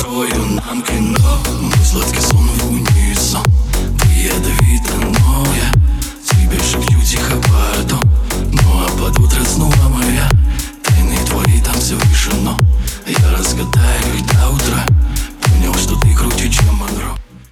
устрою нам кино. Мой сладкий сон в унисон. Ты ядовитый